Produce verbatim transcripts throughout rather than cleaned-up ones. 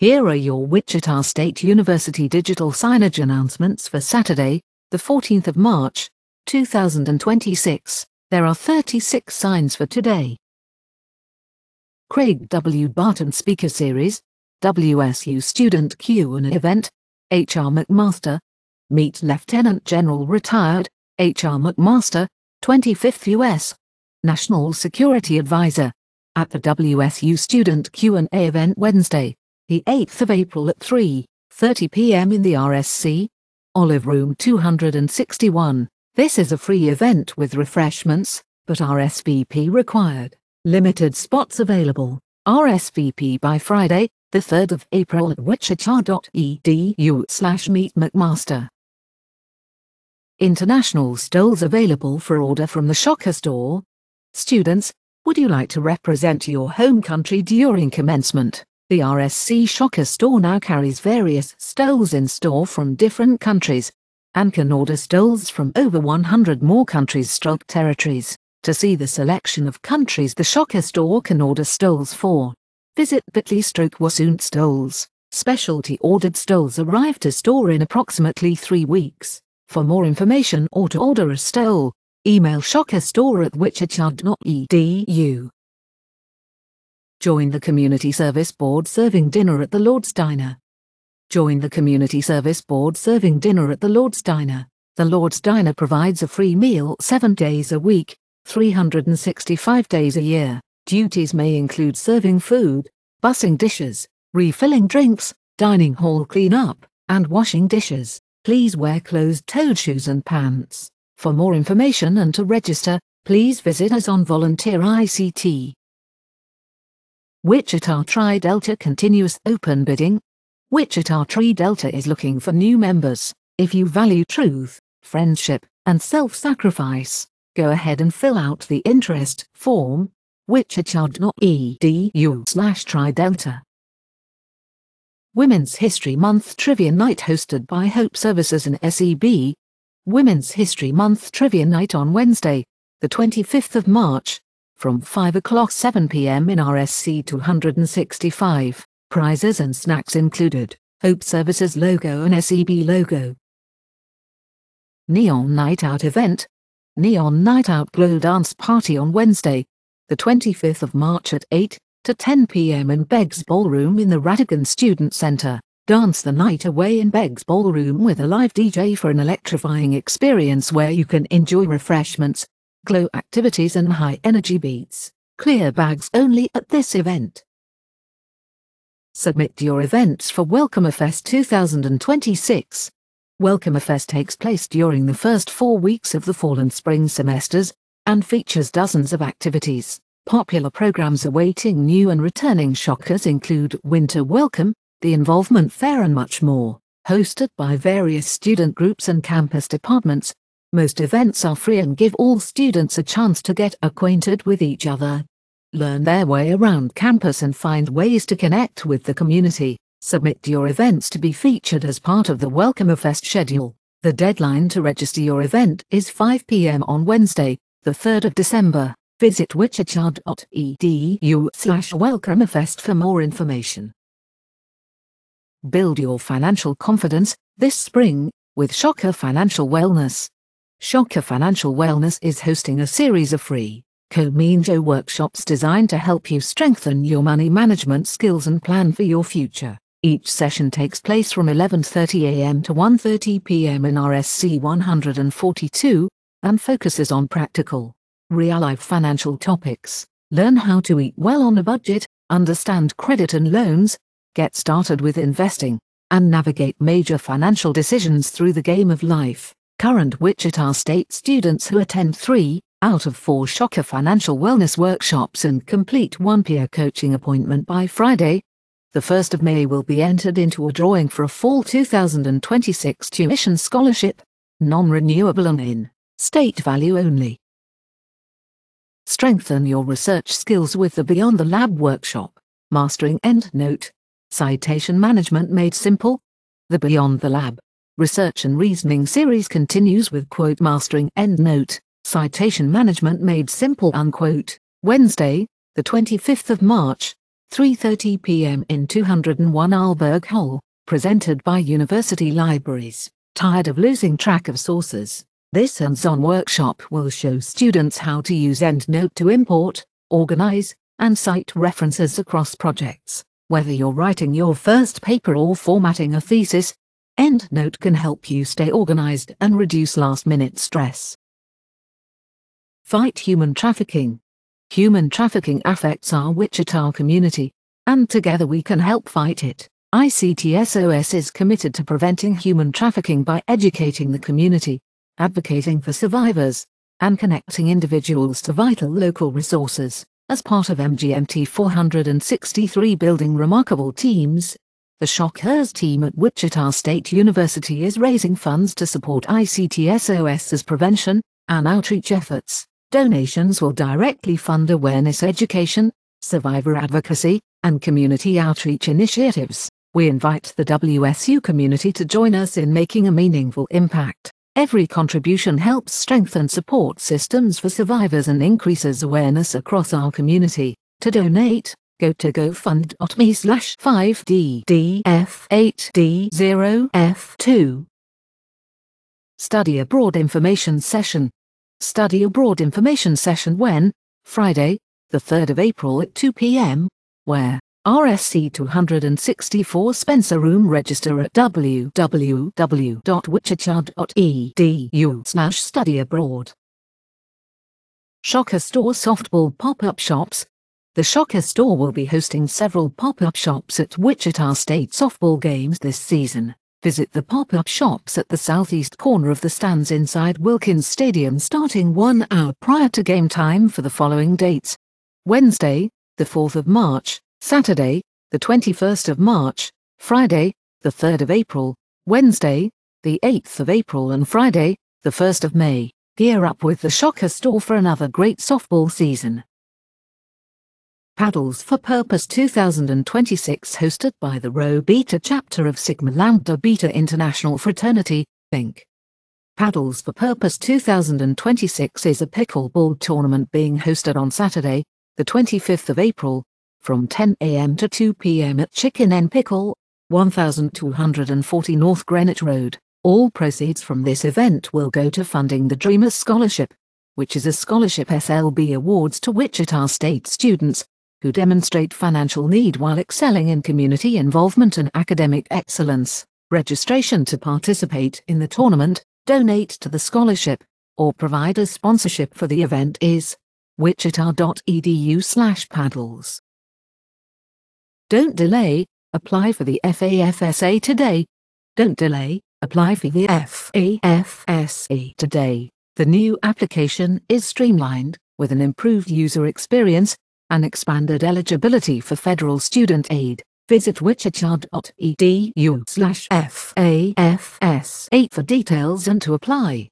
Here are your Wichita State University digital signage announcements for Saturday, the fourteenth of March, two thousand twenty-six. There are thirty-six signs for today. Craig W. Barton Speaker Series, W S U Student Q and A Event, H R McMaster. Meet Lieutenant General Retired, H R McMaster, twenty-fifth U S National Security Advisor, at the W S U Student Q and A Event Wednesday, the eighth of April at three thirty p m in the R S C, Olive Room two hundred sixty-one. This is a free event with refreshments, but R S V P required. Limited spots available. R S V P by Friday, the third of April at wichita dot e d u slash meet McMaster. International stalls available for order from the Shocker store. Students, would you like to represent your home country during commencement? The R S C Shocker store now carries various stalls in store from different countries, and can order stalls from over one hundred more countries stroke territories. To see the selection of countries the Shocker store can order stalls for, visit bit.ly stroke wasoont stalls. Specialty ordered stalls arrive to store in approximately three weeks. For more information or to order a stall, email shockerstore at wichita dot e d u. Join the Community Service Board serving dinner at the Lord's Diner. Join the Community Service Board serving dinner at the Lord's Diner. The Lord's Diner provides a free meal seven days a week, three hundred sixty-five days a year. Duties may include serving food, bussing dishes, refilling drinks, dining hall cleanup, and washing dishes. Please wear closed-toed shoes and pants. For more information and to register, please visit us on Volunteer I C T. Wichita Tri-Delta Continuous Open Bidding. Wichita Tri-Delta is looking for new members. If you value truth, friendship, and self-sacrifice, go ahead and fill out the interest form, wichita dot e d u slash tri-delta. Women's History Month Trivia Night hosted by Hope Services and S E B. Women's History Month Trivia Night on Wednesday, the twenty-fifth of March, from five o'clock seven p m in R S C two hundred sixty-five. Prizes and snacks included, Hope Services logo and S E B logo. Neon Night Out Event. Neon Night Out Glow Dance Party on Wednesday, the twenty-fifth of March at eight to ten p m in Beggs Ballroom in the Radigan Student Center. Dance the night away in Beggs Ballroom with a live D J for an electrifying experience where you can enjoy refreshments, glow activities and high-energy beats. Clear bags only at this event. Submit your events for Welcomerfest two thousand twenty-six. Welcomerfest takes place during the first four weeks of the fall and spring semesters, and features dozens of activities. Popular programs awaiting new and returning Shockers include Winter Welcome, the Involvement Fair and much more. Hosted by various student groups and campus departments, most events are free and give all students a chance to get acquainted with each other, learn their way around campus and find ways to connect with the community. Submit your events to be featured as part of the Welcomerfest schedule. The deadline to register your event is five p m on Wednesday, the third of December. Visit wichita dot e d u slash welcomerfest for more information. Build your financial confidence this spring with Shocker Financial Wellness. Shocker Financial Wellness is hosting a series of free Kominjo workshops designed to help you strengthen your money management skills and plan for your future. Each session takes place from eleven thirty a m to one thirty p m in R S C one hundred forty-two, and focuses on practical, real-life financial topics. Learn how to eat well on a budget, understand credit and loans, get started with investing, and navigate major financial decisions through the game of life. Current Wichita State students who attend three out of four Shocker Financial Wellness workshops and complete one peer coaching appointment by Friday, the first of May will be entered into a drawing for a fall two thousand twenty-six tuition scholarship, non-renewable and in-state value only. Strengthen your research skills with the Beyond the Lab workshop, Mastering EndNote, Citation Management Made Simple. The Beyond the Lab Research and Reasoning series continues with quote Mastering EndNote, Citation Management Made Simple unquote. Wednesday, the twenty-fifth of March, three thirty p m in two oh one Alberg Hall, presented by University Libraries. Tired of losing track of sources? This hands-on workshop will show students how to use EndNote to import, organize, and cite references across projects. Whether you're writing your first paper or formatting a thesis, EndNote can help you stay organized and reduce last-minute stress. Fight human trafficking. Human trafficking affects our Wichita community, and together we can help fight it. I C T S O S is committed to preventing human trafficking by educating the community, advocating for survivors, and connecting individuals to vital local resources. As part of M G M T four sixty-three Building Remarkable Teams, the Shockers team at Wichita State University is raising funds to support I C T S O S's prevention and outreach efforts. Donations will directly fund awareness education, survivor advocacy, and community outreach initiatives. We invite the W S U community to join us in making a meaningful impact. Every contribution helps strengthen support systems for survivors and increases awareness across our community. To donate, go to gofund.me slash 5DDF8D0F2. Study Abroad Information Session. Study Abroad Information Session when? Friday, the third of April at two p m Where? R S C two sixty-four Spencer Room. Register at w w w dot wichita dot e d u slash study abroad. Shocker Store Softball Pop-Up Shops. The Shocker Store will be hosting several pop-up shops at Wichita State softball games this season. Visit the pop-up shops at the southeast corner of the stands inside Wilkins Stadium starting one hour prior to game time for the following dates: Wednesday, the fourth of March, Saturday, the twenty-first of March, Friday, the third of April, Wednesday, the eighth of April and Friday, the first of May. Gear up with the Shocker Store for another great softball season. Paddles for Purpose two thousand twenty-six, hosted by the Rho Beta chapter of Sigma Lambda Beta International Fraternity, Incorporated. Paddles for Purpose two thousand twenty-six is a pickleball tournament being hosted on Saturday, the twenty-fifth of April, from ten a m to two p m at Chicken N Pickle, twelve forty North Greenwich Road. All proceeds from this event will go to funding the Dreamers Scholarship, which is a scholarship S L B awards to Wichita State students who demonstrate financial need while excelling in community involvement and academic excellence. Registration to participate in the tournament, donate to the scholarship, or provide a sponsorship for the event is wichita dot e d u slash paddles. Don't delay, apply for the F A F S A today. Don't delay, apply for the F A F S A today. The new application is streamlined, with an improved user experience and expanded eligibility for federal student aid. Visit wichita dot e d u slash F A F S A for details and to apply.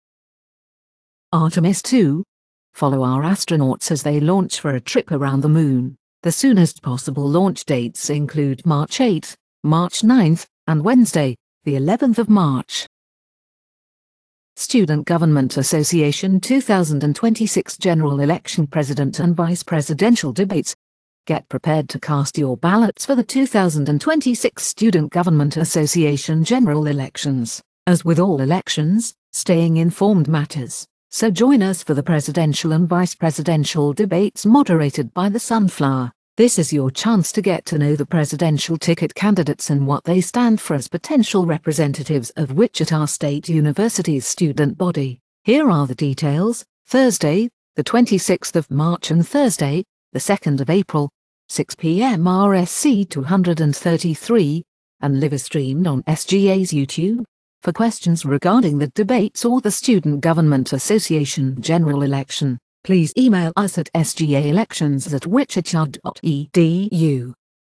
Artemis two. Follow our astronauts as they launch for a trip around the moon. The soonest possible launch dates include March eighth, March ninth, and Wednesday, the eleventh of March. Student Government Association two thousand twenty-six General Election President and Vice Presidential Debates. Get prepared to cast your ballots for the two thousand twenty-six Student Government Association General Elections. As with all elections, staying informed matters. So join us for the presidential and vice presidential debates moderated by the Sunflower. This is your chance to get to know the presidential ticket candidates and what they stand for as potential representatives of Wichita State University's student body. Here are the details: Thursday, the twenty-sixth of March and Thursday, the second of April, six p m R S C two thirty-three, and live streamed on S G A's YouTube. For questions regarding the debates or the Student Government Association General Election, please email us at s g a elections at wichita dot e d u.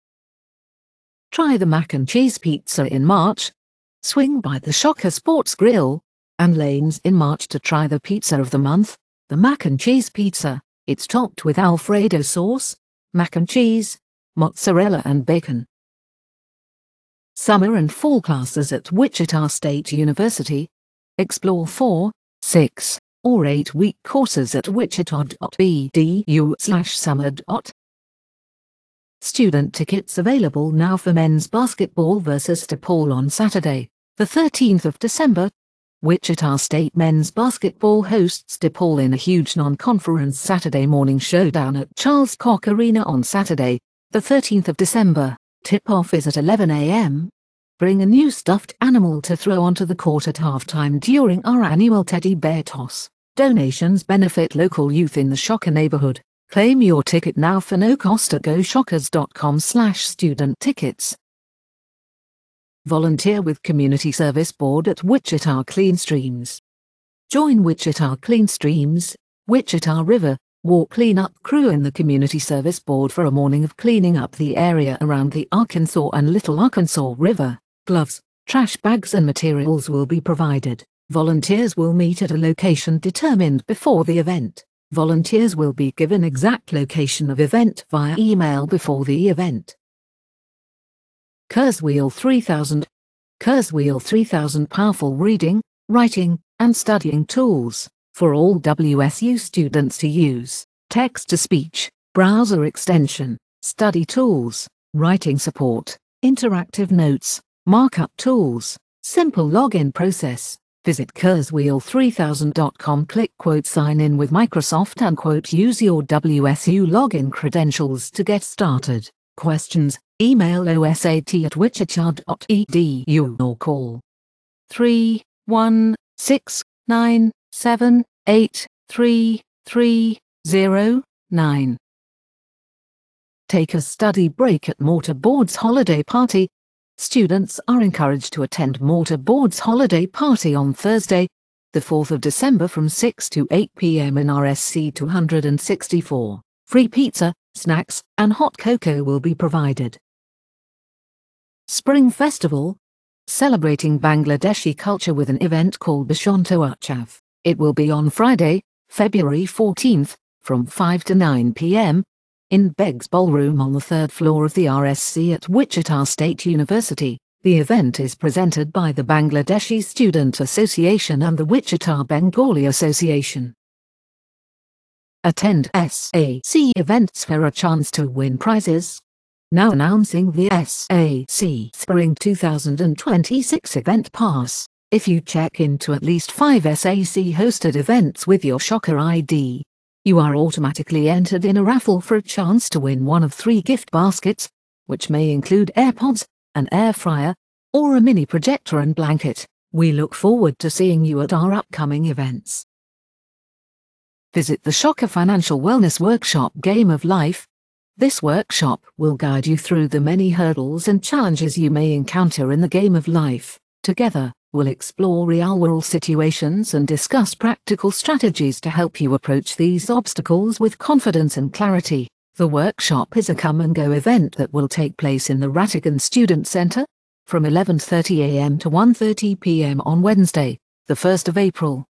Try the mac and cheese pizza in March. Swing by the Shocker Sports Grill and Lanes in March to try the pizza of the month, the mac and cheese pizza. It's topped with Alfredo sauce, mac and cheese, mozzarella and bacon. Summer and fall classes at Wichita State University. Explore four, six, or eight week courses at wichita dot e d u slash summer. Student tickets available now for men's basketball versus DePaul on Saturday, the thirteenth of December. Wichita State men's basketball hosts DePaul in a huge non-conference Saturday morning showdown at Charles Koch Arena on Saturday, the thirteenth of December. Tip-off is at eleven a m Bring a new stuffed animal to throw onto the court at halftime during our annual Teddy Bear Toss. Donations benefit local youth in the Shocker neighborhood. Claim your ticket now for no cost at go shockers dot com slash student tickets. Volunteer with Community Service Board at Wichita Clean Streams. Join Wichita Clean Streams, Wichita River Walk cleanup crew in the Community Service Board for a morning of cleaning up the area around the Arkansas and Little Arkansas River. Gloves, trash bags and materials will be provided. Volunteers will meet at a location determined before the event. Volunteers will be given exact location of event via email before the event. Kurzweil three thousand. Kurzweil three thousand powerful reading, writing, and studying tools for all W S U students to use. Text-to-speech, browser extension, study tools, writing support, interactive notes, markup tools, simple login process. Visit Kurzweil three thousand dot com, click quote sign in with Microsoft and quote use your W S U login credentials to get started. Questions, email osat at wichita dot e d u or call three one six nine seven eight three three zero nine. Take a study break at Mortar Board's holiday party. Students are encouraged to attend Mortar Board's holiday party on Thursday, the fourth of December from six to eight p m in R S C two sixty-four. Free pizza, snacks, and hot cocoa will be provided. Spring Festival, celebrating Bangladeshi culture with an event called Bashanto Utsav. It will be on Friday, February fourteenth, from five to nine p m in Beggs Ballroom on the third floor of the R S C at Wichita State University. The event is presented by the Bangladeshi Student Association and the Wichita Bengali Association. Attend S A C events for a chance to win prizes. Now announcing the S A C Spring two thousand twenty-six Event Pass. If you check into at least five S A C hosted events with your Shocker I D, you are automatically entered in a raffle for a chance to win one of three gift baskets, which may include AirPods, an air fryer, or a mini projector and blanket. We look forward to seeing you at our upcoming events. Visit the Shocker Financial Wellness Workshop Game of Life. This workshop will guide you through the many hurdles and challenges you may encounter in the game of life. Together, we'll explore real-world situations and discuss practical strategies to help you approach these obstacles with confidence and clarity. The workshop is a come-and-go event that will take place in the Rattigan Student Center from eleven thirty a m to one thirty p m on Wednesday, the first of April.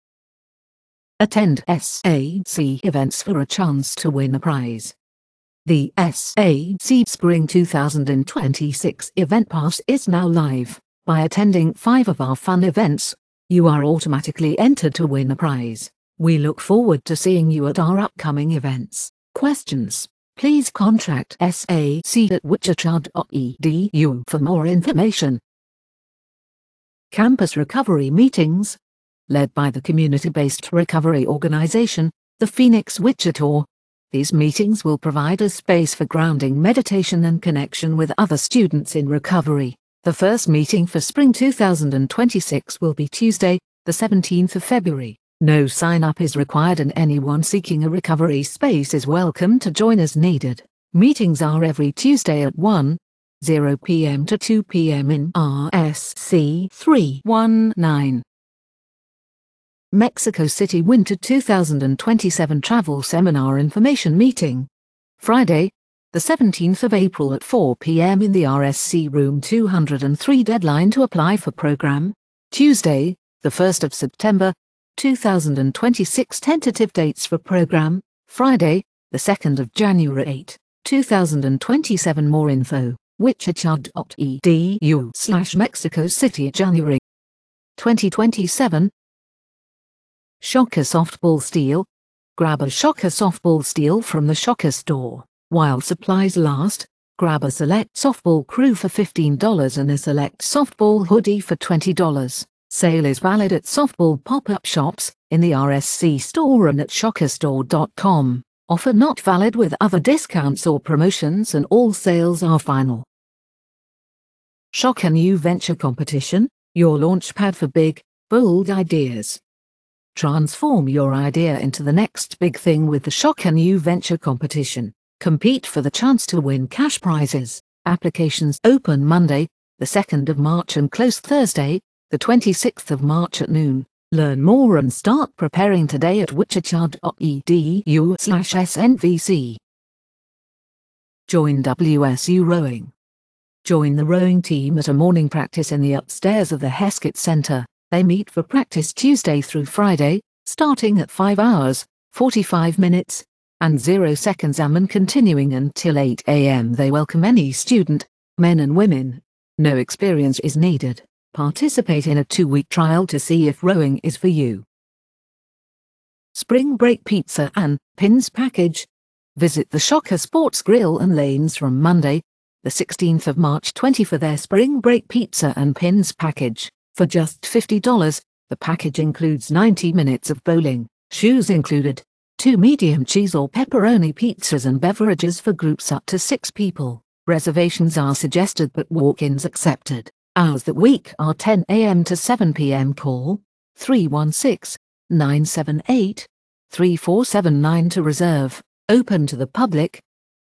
Attend S A C events for a chance to win a prize. The S A C Spring two thousand twenty-six Event Pass is now live. By attending five of our fun events, you are automatically entered to win a prize. We look forward to seeing you at our upcoming events. Questions? Please contact S A C at wichita dot e d u for more information. Campus Recovery Meetings, led by the community-based recovery organization, the Phoenix Wichita. These meetings will provide a space for grounding meditation and connection with other students in recovery. The first meeting for Spring two thousand twenty-six will be Tuesday, the seventeenth of February. No sign-up is required and anyone seeking a recovery space is welcome to join as needed. Meetings are every Tuesday at one p m to two p m in R S C three nineteen. Mexico City Winter two thousand twenty-seven Travel Seminar Information Meeting. Friday, the seventeenth of April at four p m in the R S C Room two oh three. Deadline to apply for program. Tuesday, the first of September, two thousand twenty-six. Tentative dates for program. Friday, the second of January two thousand twenty-seven. More info, wichita dot e d u slash Mexico City January twenty twenty-seven. Shocker Softball Steel. Grab a Shocker Softball Steel from the Shocker store. While supplies last, grab a select softball crew for fifteen dollars and a select softball hoodie for twenty dollars. Sale is valid at softball pop-up shops, in the R S C store and at shocker store dot com. Offer not valid with other discounts or promotions, and all sales are final. Shocker New Venture Competition, your launchpad for big, bold ideas. Transform your idea into the next big thing with the Shocker New Venture Competition. Compete for the chance to win cash prizes. Applications open Monday, the second of March and close Thursday, the twenty-sixth of March at noon. Learn more and start preparing today at wichita dot e d u slash S N V C. Join W S U Rowing. Join the rowing team at a morning practice in the upstairs of the Heskett Center. They meet for practice Tuesday through Friday, starting at five hours, forty-five minutes, and zero seconds and continuing until eight a m They welcome any student, men and women. No experience is needed. Participate in a two-week trial to see if rowing is for you. Spring Break Pizza and Pins Package. Visit the Shocker Sports Grill and Lanes from Monday, the sixteenth of March twenty for their Spring Break Pizza and Pins Package. For just fifty dollars, the package includes ninety minutes of bowling, shoes included, two medium cheese or pepperoni pizzas and beverages for groups up to six people. Reservations are suggested but walk-ins accepted. Hours that week are ten a m to seven p m Call three one six, nine seven eight, three four seven nine to reserve. Open to the public.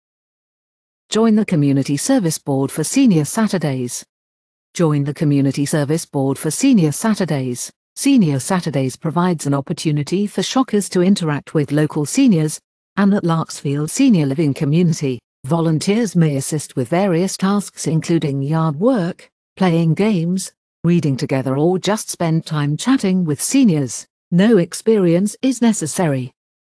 Join the Community Service Board for Senior Saturdays. Join the Community Service Board for Senior Saturdays. Senior Saturdays provides an opportunity for Shockers to interact with local seniors, and at Larksfield Senior Living Community, volunteers may assist with various tasks including yard work, playing games, reading together, or just spend time chatting with seniors. No experience is necessary.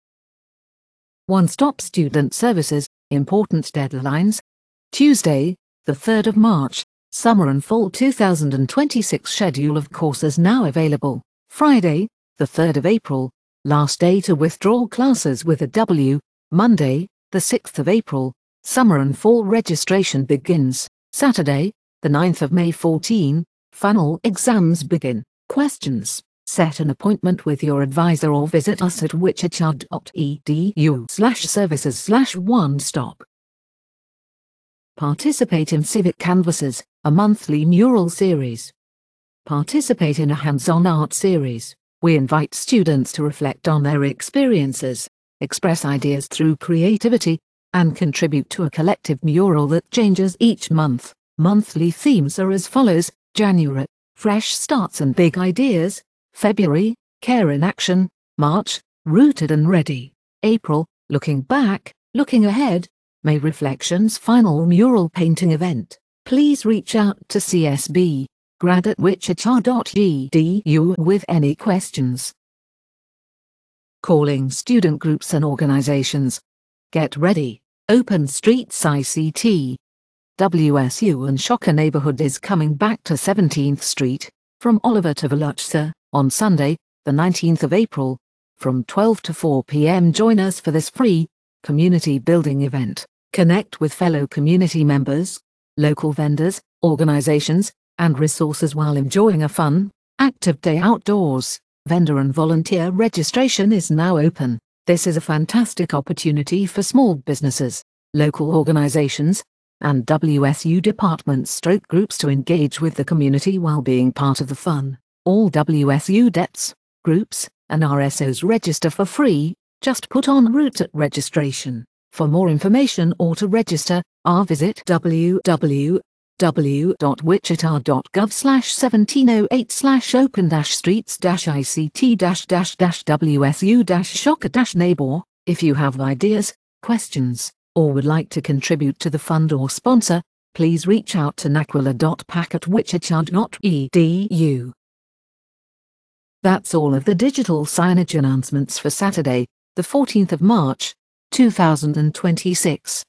One-stop student services, important deadlines. Tuesday, the third of March, Summer and Fall two thousand twenty-six schedule of courses now available. Friday, the third of April, last day to withdraw classes with a W. Monday, the sixth of April, Summer and Fall registration begins. Saturday, the ninth of May fourteen, final exams begin. Questions? Set an appointment with your advisor or visit us at wichita dot e d u slash services slash one stop. Participate in Civic Canvases, a monthly mural series. Participate in a hands-on art series. We invite students to reflect on their experiences, express ideas through creativity, and contribute to a collective mural that changes each month. Monthly themes are as follows: January, fresh starts and big ideas; February, care in action; March, rooted and ready; April, looking back, looking ahead; May, reflections, final mural painting event. Please reach out to C S B, grad at wichita dot e d u with any questions. Calling student groups and organizations. Get ready, Open Streets I C T. W S U and Shocker Neighborhood is coming back to seventeenth Street, from Oliver to Velucha, on Sunday, the nineteenth of April, from twelve to four p m Join us for this free, community building event. Connect with fellow community members, local vendors, organizations, and resources while enjoying a fun, active day outdoors. Vendor and volunteer registration is now open. This is a fantastic opportunity for small businesses, local organizations, and W S U departments stroke groups to engage with the community while being part of the fun. All W S U D E Ps, groups, and R S Os register for free. Just put on route at registration. For more information or to register, or visit w w w dot wichita dot gov slash seventeen oh eight slash open dash streets dash I C T dash dash dash W S U dash shocker dash neighbor. If you have ideas, questions, or would like to contribute to the fund or sponsor, please reach out to naquilla dot pack at wichita dot e d u. That's all of the digital signage announcements for Saturday, the fourteenth of March, two thousand twenty-six.